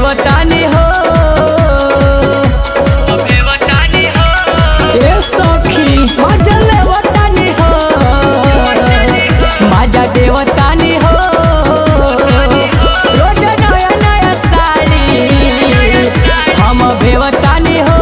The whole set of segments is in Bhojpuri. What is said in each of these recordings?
बेवतानी हो ए सखी मजा लेवतानी हो मजा देवतानी हो रोज नया नया साड़ी हम बेवतानी हो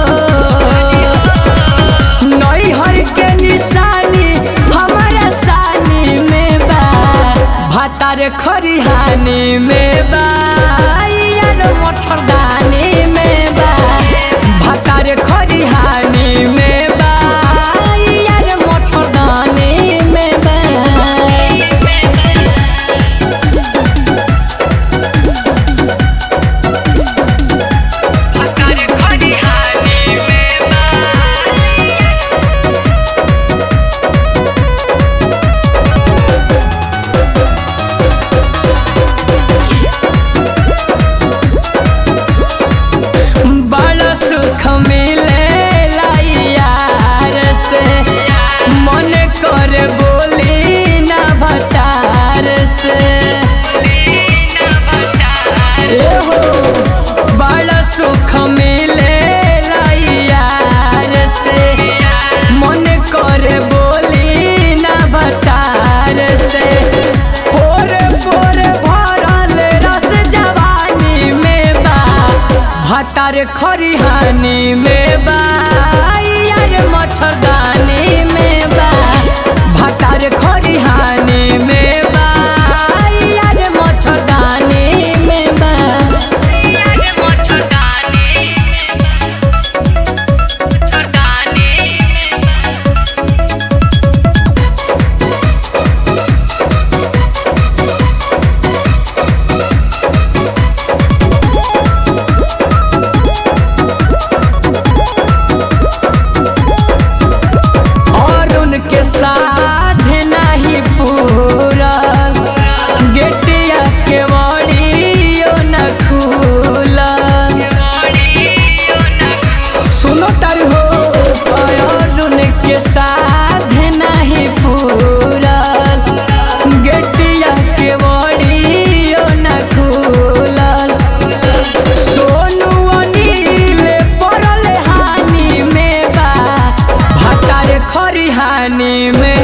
नई हर के निशानी हमारा सानी में बा भातार खरिहानी में बा यार मच्छरदानी में बा भातार खरिहानी में बा यार मच्छरदानी में बा भातार खरिहानी में बा बड़ा सुख मिलेला यार से मन कर बोली ना भटार से ए हो बड़ा सुख मिलेला यार से मन कर बोली ना भटार से पोर पोर भरल रस जवानी में बा भातार खरिहानी में बा यार मच्छरदानी में बा भातार खरिहानी में बा यार मच्छरदानी में बा यार मच्छरदानी में बा मच्छरदानी में बा और उनके साथ नहीं पूरा गेटिया के वाड़ियों न खुला सुनो तार हो और उनके साथ नहीं पूरा गेटिया के वाड़ियों न खुला सोनू अनिल पड़ल हानि में बा भातार खरिहानी में